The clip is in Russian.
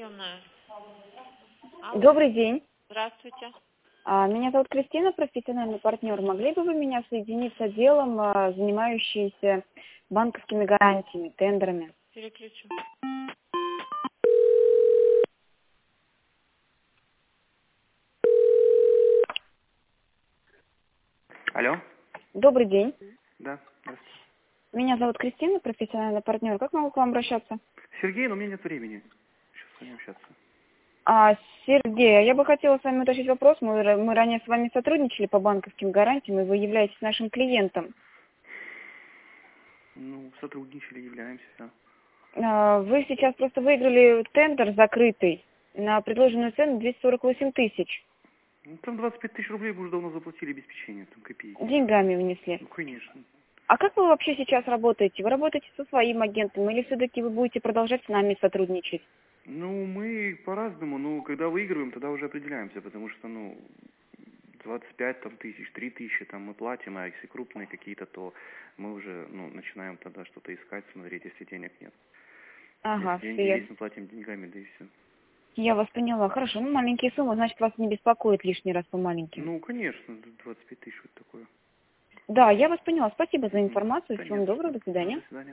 приемная. Алло, Добрый день. здравствуйте. Меня зовут Кристина, профессиональный партнер. Могли бы вы меня соединить с отделом, занимающимся банковскими гарантиями, тендерами? Переключу. Алло? Добрый день. Да, здравствуйте. Меня зовут Кристина, профессиональный партнер. Как могу к вам обращаться? Сергей, но у меня нет времени. Сейчас с вами общаться. Сергей, я бы хотела с вами уточнить вопрос. Мы ранее с вами сотрудничали по банковским гарантиям, и вы являетесь нашим клиентом. Ну, сотрудничали, являемся, да. Вы сейчас просто выиграли тендер закрытый на предложенную цену 248 тысяч. Ну, там 25 тысяч рублей мы уже давно заплатили обеспечение, там копейки. Деньгами внесли. Ну, конечно. А как вы вообще сейчас работаете? Вы работаете со своим агентом или все-таки вы будете продолжать с нами сотрудничать? Ну, мы по-разному, ну, когда выигрываем, тогда уже определяемся, потому что, ну, 25 там, тысяч, 3 тысячи там мы платим, а если крупные какие-то, то мы уже, ну, начинаем тогда что-то искать, смотреть, если денег нет. Ага, Если деньги все. есть, мы платим деньгами, да и все. Я вас поняла. Хорошо, ну маленькие суммы, значит, вас не беспокоит лишний раз по маленьким. Ну, конечно, 25 тысяч вот такое. Да, я вас поняла. Спасибо за Мгм. информацию. Да Всего нет, вам доброго. До до свидания. свидания.